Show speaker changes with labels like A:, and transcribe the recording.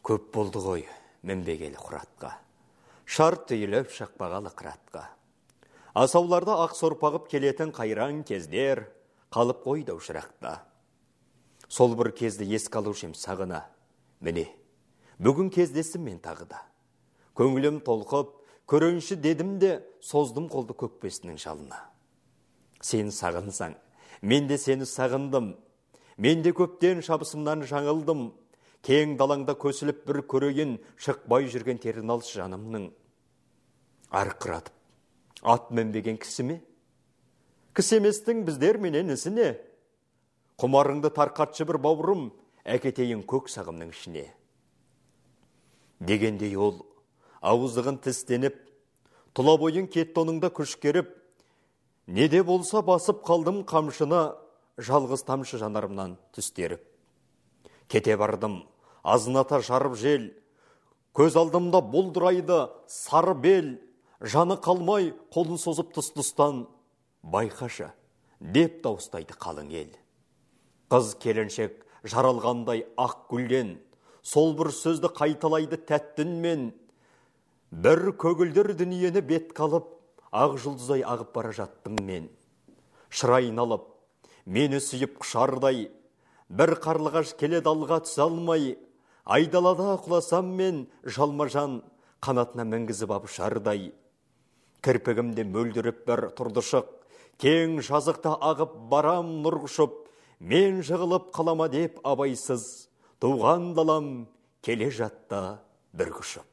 A: Көп болды ғой, мінбегелі құратқа. Шарт түйіліп шықпағалы қыратқа. Асауларда ақ сорпағып келетін қайран кездер, қалып қойды ұшырақта. Сол бір кезді еске алушым сағына. Міне, бүгін кездесім мен тағыда. Көңілім толқып, көрінші дедім де, создым қолды көкпесінің жалына. Сен сағынсаң, мен де сені сағындым. Мен де көптен шабысымнан жаңылдым. Кең далаңда көсіліп бір көрейін, шықпай жүрген терін алшы жанымның. Арқыратып, ат мінбеген кісі ме? Кісі еместің біздер менен ісіне. Құмарыңды тарқатшы бір бауырым, әкетейін көк сағымның ішіне. Дегендей ол, ауыздығын тістеніп, тұла бойын кеттоныңда күшкеріп, неде болса басып қалдым қамшына, жалғыз тамшы жанарымнан түстеріп. Кете бардым, азыната жарып жел, көз алдымда бұлдырайды сары бел, жаны қалмай қолын созып тұс-тұстан, байқашы, деп дауыстайды қалың ел. Қыз келіншек жаралғандай ақ гүлден, сол бір сөзді қайталайды тәттінмен, бір көгілдір дүниені бет қалып, ақ жұлдызай ағып бара жаттым мен. Шырайын алып, мені сүйіп құшардай, бір қарлығаш келеді алға түсе алмай, айдалада құласам мен жалма-жан қанатына мінгізіп ап ұшардай. Кірпігімде мөлдіріп бір тұрдышық, кең жазықта ағып барам нұр құшып, мен жығылып қалама деп абайсыз, туған далам келе жатта бір күшіп.